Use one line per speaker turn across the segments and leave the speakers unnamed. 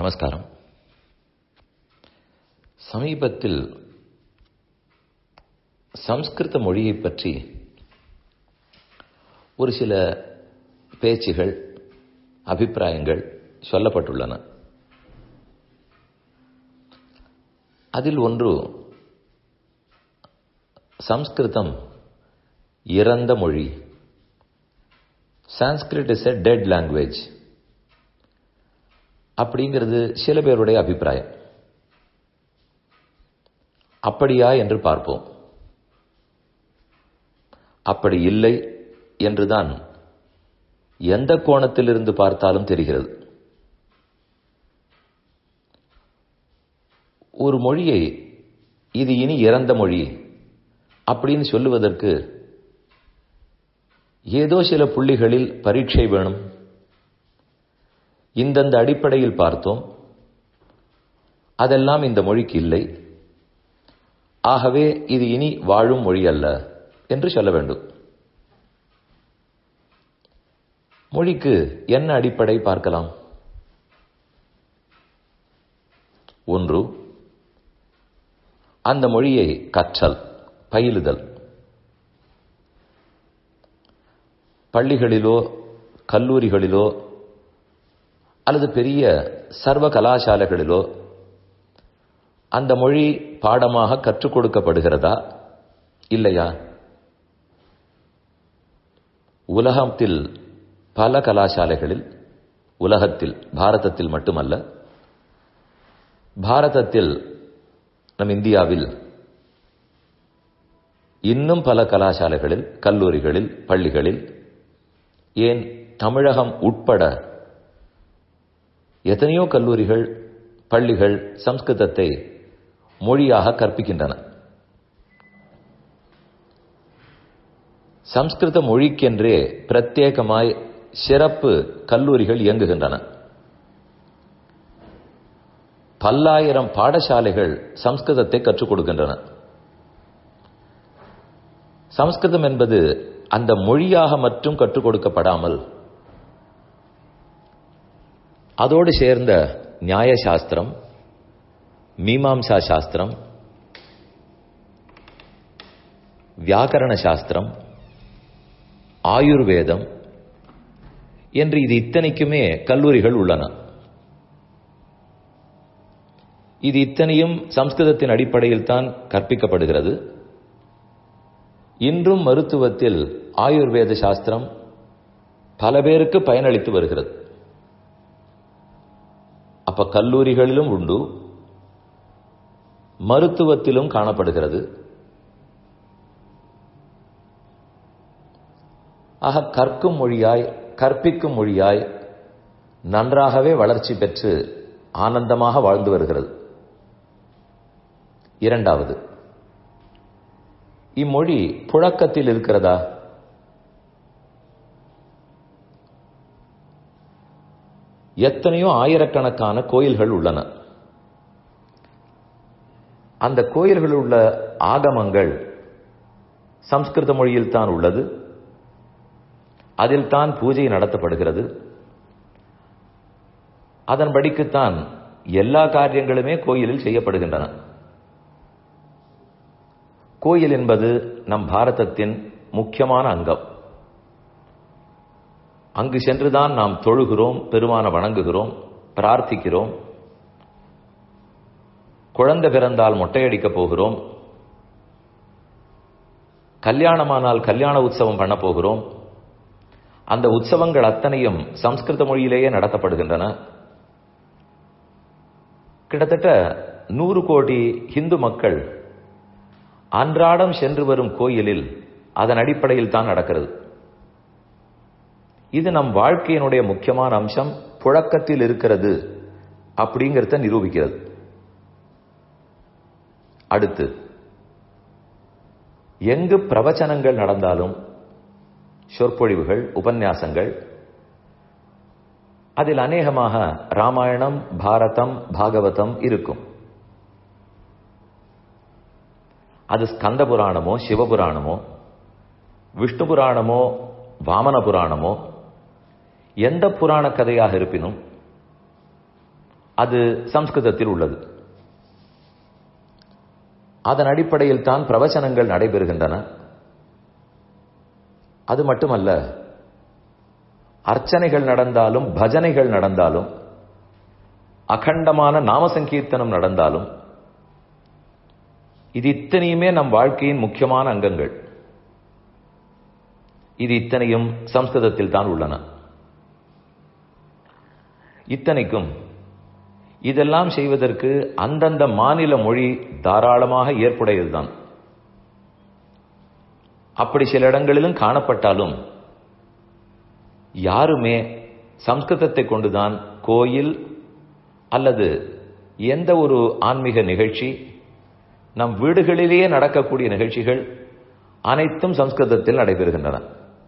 நமஸ்காரம். சமீபத்தில் சம்ஸ்கிருத மொழியை பற்றி ஒரு சில பேச்சுகள், அபிப்பிராயங்கள் சொல்லப்பட்டுள்ளன. அதில் ஒன்று, சம்ஸ்கிருதம் இறந்த மொழி, Sanskrit is a dead language அப்படிங்கிறது சில பேருடைய அபிப்பிராயம். அப்படியா என்று பார்ப்போம். அப்படி இல்லை என்றுதான் எந்த கோணத்திலிருந்து பார்த்தாலும் தெரிகிறது. ஒரு மொழியை இது இனி இறந்த மொழி அப்படின்னு சொல்லுவதற்கு ஏதோ சில புள்ளிகளில் பரீட்சை வேணும். இந்தந்த அடிப்படையில் பார்த்தோம், அதெல்லாம் இந்த மொழிக்கு இல்லை, ஆகவே இது இனி வாழும் மொழி அல்ல என்று சொல்ல வேண்டும். மொழிக்கு என்ன அடிப்படை பார்க்கலாம். ஒன்று, அந்த மொழியை கற்றல், பயிலுதல். பள்ளிகளிலோ கல்லூரிகளிலோ அல்லது பெரிய சர்வ கலாசாலைகளிலோ அந்த மொழி பாடமாக கற்றுக் கொடுக்கப்படுகிறதா இல்லையா? உலகத்தில் பல கலாசாலைகளில், உலகத்தில், பாரதத்தில் மட்டுமல்ல, பாரதத்தில் நம் இந்தியாவில் இன்னும் பல கலாசாலைகளில், கல்லூரிகளில், பள்ளிகளில், ஏன் தமிழகம் உட்பட எத்தனையோ கல்லூரிகள், பள்ளிகள் சம்ஸ்கிருதத்தை மொழியாக கற்பிக்கின்றன. சம்ஸ்கிருத மொழிக்கென்றே பிரத்யேகமாய் சிறப்பு கல்லூரிகள் இயங்குகின்றன. பல்லாயிரம் பாடசாலைகள் சம்ஸ்கிருதத்தை கற்றுக் கொடுக்கின்றன. சம்ஸ்கிருதம் என்பது அந்த மொழியாக மட்டும் கற்றுக் கொடுக்கப்படாமல் அதோடு சேர்ந்த நியாய சாஸ்திரம், மீமாம்சா சாஸ்திரம், வியாக்கரண சாஸ்திரம், ஆயுர்வேதம் என்று இது இத்தனைக்குமே கல்லூரிகள் உள்ளன. இது இத்தனையும் சம்ஸ்கிருதத்தின் அடிப்படையில் தான் கற்பிக்கப்படுகிறது. இன்றும் மருத்துவத்தில் ஆயுர்வேத சாஸ்திரம் பல பேருக்கு பயனளித்து வருகிறது. அப்ப கல்லூரிகளிலும் உண்டு, மருத்துவத்திலும் காணப்படுகிறது. ஆக கற்கும் மொழியாய், கற்பிக்கும் மொழியாய் நன்றாகவே வளர்ச்சி பெற்று ஆனந்தமாக வாழ்ந்து வருகிறது. இரண்டாவது, இம்மொழி புழக்கத்தில் இருக்கிறதா? எத்தனையோ ஆயிரக்கணக்கான கோயில்கள் உள்ளன. அந்த கோயில்களில் உள்ள ஆகமங்கள் சம்ஸ்கிருத மொழியில் தான் உள்ளது. அதில் தான் பூஜை நடத்தப்படுகிறது. அதன்படிக்குத்தான் எல்லா காரியங்களுமே கோயிலில் செய்யப்படுகின்றன. கோயில் என்பது நம் பாரதத்தின் முக்கியமான அங்கம். அங்கு சென்றுதான் நாம் தொழுகிறோம், பெருமான வணங்குகிறோம், பிரார்த்திக்கிறோம். குழந்தை பிறந்தால் மொட்டையடிக்கப் போகிறோம், கல்யாணமானால் கல்யாண உற்சவம் பண்ண போகிறோம். அந்த உற்சவங்கள் அத்தனையும் சம்ஸ்கிருத மொழியிலேயே நடத்தப்படுகின்றன. கிட்டத்தட்ட 100 கோடி இந்து மக்கள் அன்றாடம் சென்று வரும் கோயிலில் அதன் அடிப்படையில் தான் நடக்கிறது. இது நம் வாழ்க்கையினுடைய முக்கியமான அம்சம், புழக்கத்தில் இருக்கிறது அப்படிங்கிறத நிரூபிக்கிறது. அடுத்து, எங்கு பிரவச்சனங்கள் நடந்தாலும், சொற்பொழிவுகள், உபன்யாசங்கள், அதில் அநேகமாக ராமாயணம், பாரதம், பாகவதம் இருக்கும். அது ஸ்கந்த புராணமோ, சிவபுராணமோ, விஷ்ணு புராணமோ, வாமன புராணமோ, எந்த புராண கதையாக இருப்பினும் அது சம்ஸ்கிருதத்தில் உள்ளது. அதன் அடிப்படையில் தான் பிரவச்சனங்கள் நடைபெறுகின்றன. அது மட்டுமல்ல, அர்ச்சனைகள் நடந்தாலும், பஜனைகள் நடந்தாலும், அகண்டமான நாம சங்கீர்த்தனம் நடந்தாலும், இது இத்தனையுமே நம் வாழ்க்கையின் முக்கியமான அங்கங்கள். இது இத்தனையும் சம்ஸ்கிருதத்தில் தான் உள்ளன. இத்தனைக்கும் இதெல்லாம் செய்வதற்கு அந்தந்த மாநில மொழி தாராளமாக ஏற்புடையதுதான். அப்படி சில இடங்களிலும் காணப்பட்டாலும் யாருமே சம்ஸ்கிருதத்தை கொண்டுதான் கோயில் அல்லது எந்த ஒரு ஆன்மீக நிகழ்ச்சி, நம் வீடுகளிலேயே நடக்கக்கூடிய நிகழ்ச்சிகள் அனைத்தும் சம்ஸ்கிருதத்தில் நடைபெறுகின்றன.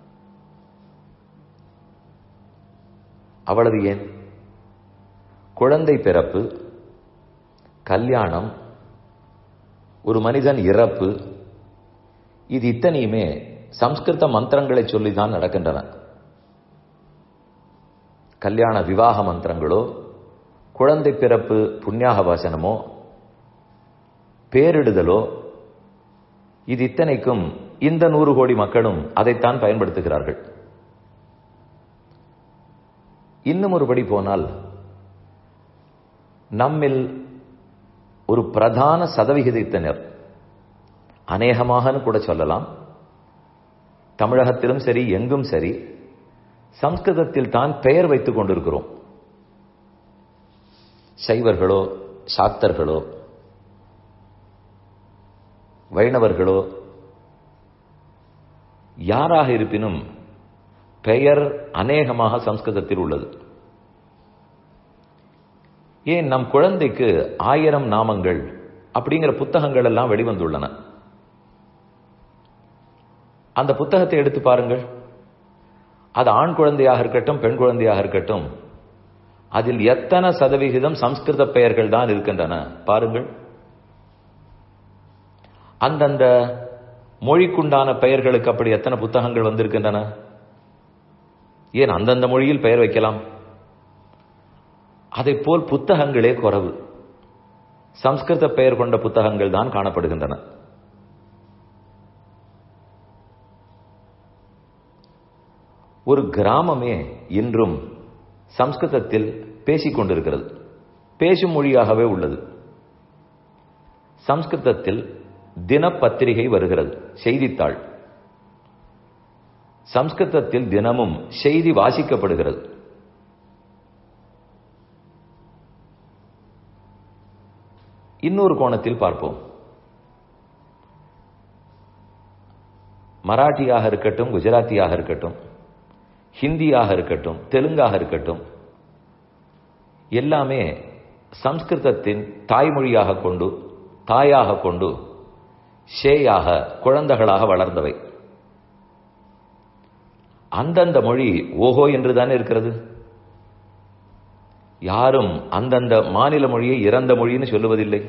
அவ்வளவு ஏன், குழந்தை பிறப்பு, கல்யாணம், ஒரு மனிதன் இறப்பு, இது இத்தனையுமே சம்ஸ்கிருத மந்திரங்களை சொல்லிதான் நடக்கின்றன. கல்யாண விவாக மந்திரங்களோ, குழந்தை பிறப்பு புண்ணியாக வாசனமோ, பேரிடுதலோ, இது இத்தனைக்கும் இந்த 100 கோடி மக்களும் அதைத்தான் பயன்படுத்துகிறார்கள். இன்னும் ஒருபடி போனால், நம்மில் ஒரு பிரதான சதவிகிதத்தினர், அநேகமாக கூட சொல்லலாம், தமிழகத்திலும் சரி எங்கும் சரி, சம்ஸ்கிருதத்தில் தான் பெயர் வைத்துக் கொண்டிருக்கிறோம். சைவர்களோ, சாக்தர்களோ, வைணவர்களோ, யாராக இருப்பினும் பெயர் அநேகமாக சம்ஸ்கிருதத்தில் உள்ளது. ஏன், நம் குழந்தைக்கு 1000 நாமங்கள் அப்படிங்கிற புத்தகங்கள் எல்லாம் வெளிவந்துள்ளன. அந்த புத்தகத்தை எடுத்து பாருங்கள். அது ஆண் குழந்தையாக இருக்கட்டும், பெண் குழந்தையாக இருக்கட்டும், அதில் எத்தனை சதவிகிதம் சம்ஸ்கிருத பெயர்கள் தான் இருக்கின்றன பாருங்கள். அந்தந்த மொழிக்குண்டான பெயர்களுக்கு அப்படி எத்தனை புத்தகங்கள் வந்திருக்கின்றன. ஏன், அந்தந்த மொழியில் பெயர் வைக்கலாம். அதைப்போல் புத்தகங்களே குறைவு, சம்ஸ்கிருத பெயர் கொண்ட புத்தகங்கள் தான் காணப்படுகின்றன. ஒரு கிராமமே இன்றும் சம்ஸ்கிருதத்தில் பேசிக் கொண்டிருக்கிறது, பேசும் மொழியாகவே உள்ளது. சம்ஸ்கிருதத்தில் தினப்பத்திரிகை வருகிறது, செய்தித்தாள். சம்ஸ்கிருதத்தில் தினமும் செய்தி வாசிக்கப்படுகிறது. இன்னொரு கோணத்தில் பார்ப்போம். மராட்டியாக இருக்கட்டும், குஜராத்தியாக இருக்கட்டும், ஹிந்தியாக இருக்கட்டும், தெலுங்காக இருக்கட்டும், எல்லாமே சம்ஸ்கிருதத்தின் தாய்மொழியாக கொண்டு, தாயாக கொண்டு, ஷேயாக குழந்தைகளாக வளர்ந்தவை. அந்தந்த மொழி ஓஹோ என்றுதானே இருக்கிறது. யாரும் அந்தந்த மாநில மொழியை இறந்த மொழின்னு சொல்லுவதில்லை.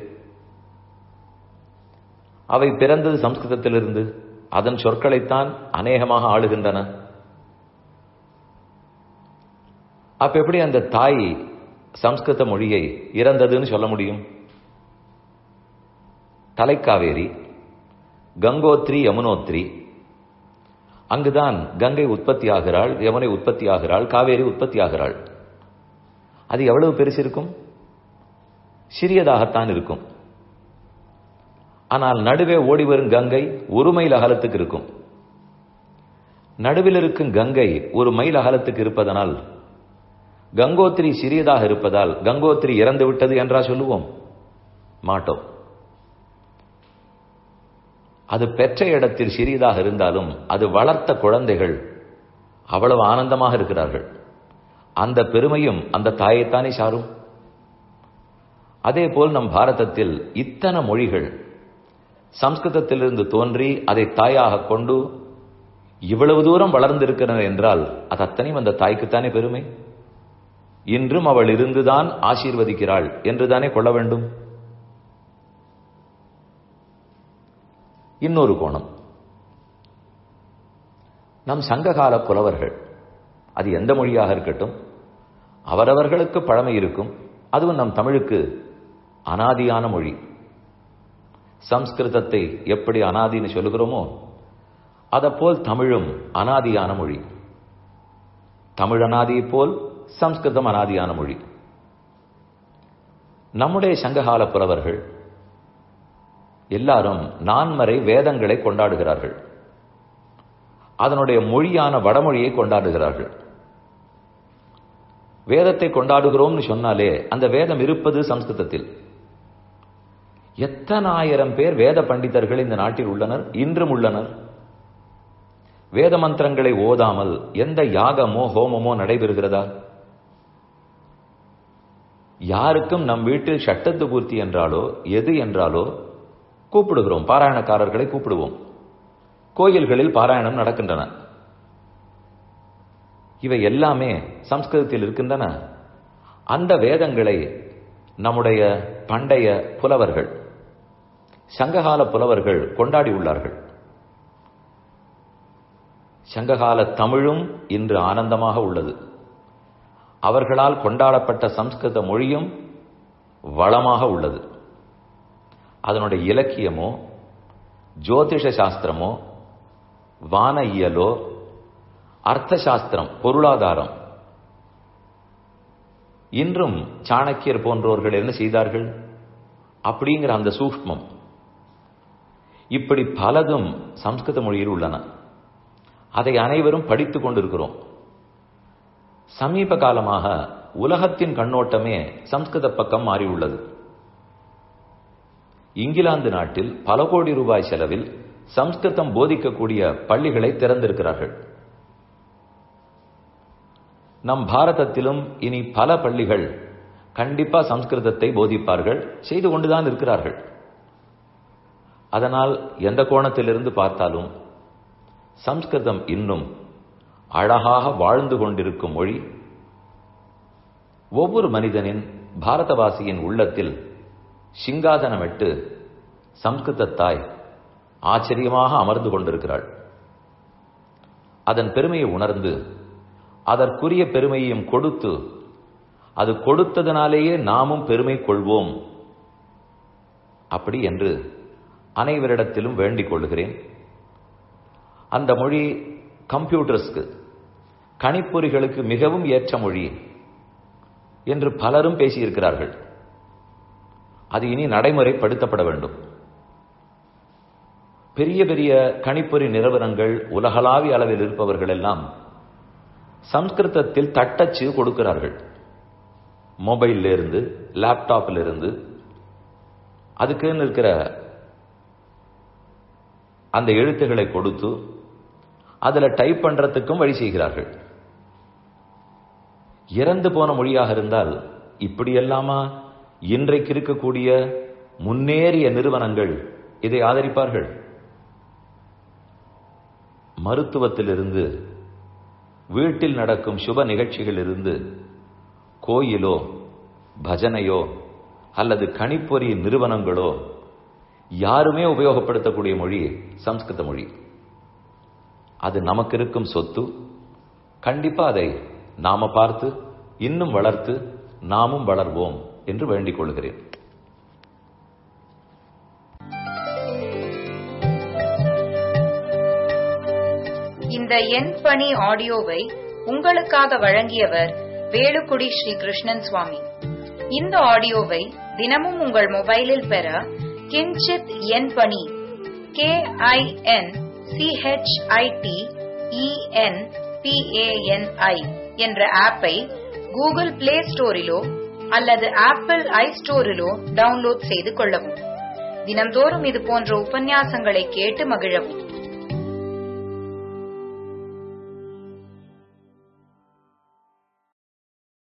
அவை பிறந்தது சம்ஸ்கிருதத்திலிருந்து, அதன் சொற்களைத்தான் அநேகமாக ஆளுகின்றன. அப்ப எப்படி அந்த தாய் சம்ஸ்கிருத மொழியை இறந்ததுன்னு சொல்ல முடியும்? தலைக்காவேரி, கங்கோத்ரி, யமுனோத்ரி, அங்குதான் கங்கை உற்பத்தி ஆகிறாள், யமுனை உற்பத்தி ஆகிறாள், காவேரி உற்பத்தி ஆகிறாள். அது எவ்வளவு பெருசு இருக்கும்? சிறியதாகத்தான் இருக்கும். ஆனால் நடுவே ஓடி வரும் கங்கை 1 மைல் அகலத்துக்கு இருக்கும். நடுவில் இருக்கும் கங்கை 1 மைல் அகலத்துக்கு இருப்பதனால், கங்கோத்ரி சிறியதாக இருப்பதால் கங்கோத்ரி இறந்து விட்டது என்றா சொல்லுவோம்? மாட்டோம். அது பெற்ற இடத்தில் சிறியதாக இருந்தாலும் அது வளர்த்த குழந்தைகள் அவ்வளவு ஆனந்தமாக இருக்கிறார்கள். அந்த பெருமையும் அந்த தாயைத்தானே சாரும். அதே போல் நம் பாரதத்தில் இத்தனை மொழிகள் சம்ஸ்கிருதத்திலிருந்து தோன்றி அதை தாயாக கொண்டு இவ்வளவு தூரம் வளர்ந்திருக்கிறது என்றால் அது அத்தனையும் அந்த தாய்க்குத்தானே பெருமை. இன்றும் அவள் இருந்துதான் ஆசீர்வதிக்கிறாள் என்றுதானே கொள்ள வேண்டும். இன்னொரு கோணம், நம் சங்ககால புலவர்கள், அது எந்த மொழியாக இருக்கட்டும், அவரவர்களுக்கு பழமை இருக்கும், அதுவும் நம் தமிழுக்கு அனாதியான மொழி. சம்ஸ்கிருதத்தை எப்படி அனாதின்னு சொல்லுகிறோமோ அதப்போல் தமிழும் அனாதியான மொழி. தமிழ் அனாதியை போல் சம்ஸ்கிருதம் அனாதியான மொழி. நம்முடைய சங்ககால புலவர்கள் எல்லாரும் நான்மறை வேதங்களை கொண்டாடுகிறார்கள். அதனுடைய மொழியான வடமொழியை கொண்டாடுகிறார்கள். வேதத்தை கொண்டாடுகிறோம்னு சொன்னாலே அந்த வேதம் இருப்பது சம்ஸ்கிருதத்தில். எத்தனாயிரம் பேர் வேத பண்டிதர்கள் இந்த நாட்டில் உள்ளனர், இன்றும் உள்ளனர். வேத மந்திரங்களை ஓதாமல் எந்த யாகமோ ஹோமமோ நடைபெறுகிறதா? யாருக்கும் நம் வீட்டில் சட்டத்து பூர்த்தி என்றாலோ எது என்றாலோ கூப்பிடுகிறோம், பாராயணக்காரர்களை கூப்பிடுவோம். கோயில்களில் பாராயணம் நடக்கின்றன. இவை எல்லாமே சம்ஸ்கிருதத்தில் இருக்கின்றன. அந்த வேதங்களை நம்முடைய பண்டைய புலவர்கள், சங்ககால புலவர்கள் கொண்டாடி உள்ளார்கள். சங்ககால தமிழும் இன்று ஆனந்தமாக உள்ளது. அவர்களால் கொண்டாடப்பட்ட சம்ஸ்கிருத மொழியும் வளமாக உள்ளது. அதனுடைய இலக்கியமோ ஜோதிஷ சாஸ்திரமோ வான இயலோ அர்த்த சாஸ்திரம் பொருளாதாரம், இன்றும் சாணக்கியர் போன்றோர்கள் என்ன செய்தார்கள் அப்படிங்கிற அந்த சூக்ஷ்மம், இப்படி பலதும் சம்ஸ்கிருத மொழியில் உள்ளன. அதை அனைவரும் படித்துக் கொண்டிருக்கிறோம். சமீப காலமாக உலகத்தின் கண்ணோட்டமே சம்ஸ்கிருத பக்கம் மாறியுள்ளது. இங்கிலாந்து நாட்டில் பல கோடி ரூபாய் செலவில் சம்ஸ்கிருதம் போதிக்கக்கூடிய பள்ளிகளை திறந்திருக்கிறார்கள். நம் பாரதத்திலும் இனி பல பள்ளிகள் கண்டிப்பா சம்ஸ்கிருதத்தை போதிப்பார்கள், செய்து கொண்டுதான் இருக்கிறார்கள். அதனால் எந்த கோணத்திலிருந்து பார்த்தாலும் சம்ஸ்கிருதம் இன்னும் அழகாக வாழ்ந்து கொண்டிருக்கும் மொழி. ஒவ்வொரு மனிதனின், பாரதவாசியின் உள்ளத்தில் சிங்காதனமிட்டு சம்ஸ்கிருதத்தாய் ஆச்சரியமாக அமர்ந்து கொண்டிருக்கிறாள். அதன் பெருமையை உணர்ந்து அதற்குரிய பெருமையையும் கொடுத்து, அது கொடுத்ததனாலேயே நாமும் பெருமை கொள்வோம் அப்படி என்று அனைவரிடத்திலும் வேண்டிக் கொள்கிறேன். அந்த மொழி கம்ப்யூட்டர்ஸ்க்கு, கணிப்பொறிகளுக்கு மிகவும் ஏற்ற மொழி என்று பலரும் பேசியிருக்கிறார்கள். அது இனி நடைமுறைப்படுத்தப்பட வேண்டும். பெரிய பெரிய கணிப்பொறி நிறுவனங்கள், உலகளாவிய அளவில் இருப்பவர்கள் எல்லாம் சம்ஸ்கிருதத்தில் தட்டச்சு கொடுக்கிறார்கள். மொபைல்ல இருந்து, லேப்டாப்ல இருந்து, அதுக்குன்னு இருக்கிற அந்த எழுத்துக்களை கொடுத்து அதுல டைப் பண்றதுக்கும் வழி செய்கிறார்கள். இறந்து போன மொழியாக இருந்தால் இப்படியெல்லாமா இன்றைக்கு இருக்கக்கூடிய முன்னேறிய நிறுவனங்கள் இதை ஆதரிப்பார்கள்? மருத்துவத்திலிருந்து, வீட்டில் நடக்கும் சுப நிகழ்ச்சிகளிலிருந்து, கோயிலோ பஜனையோ அல்லது கணிப்பொறி நிறுவனங்களோ யாருமே உபயோகப்படுத்தக்கூடிய மொழி சம்ஸ்கிருத மொழி. அது நமக்கு இருக்கும் சொத்து. கண்டிப்பா அதை நாம பார்த்து இன்னும் வளர்த்து நாமும் வளர்வோம் என்று வேண்டிக் கொள்கிறேன்.
இந்த என் பணி ஆடியோவை உங்களுக்காக வழங்கியவர் வேலுக்குடி ஸ்ரீ கிருஷ்ணன் சுவாமி. இந்த ஆடியோவை தினமும் உங்கள் மொபைலில் பெற கிஞ்சித் என் பணி KINCHITENPANI என்ற ஆப்பை கூகுள் பிளே ஸ்டோரிலோ அல்லது ஆப்பிள் ஐ ஸ்டோரிலோ டவுன்லோட் செய்து கொள்ளவும். தினம்தோறும் இது போன்ற உபன்யாசங்களை கேட்டு மகிழவும்.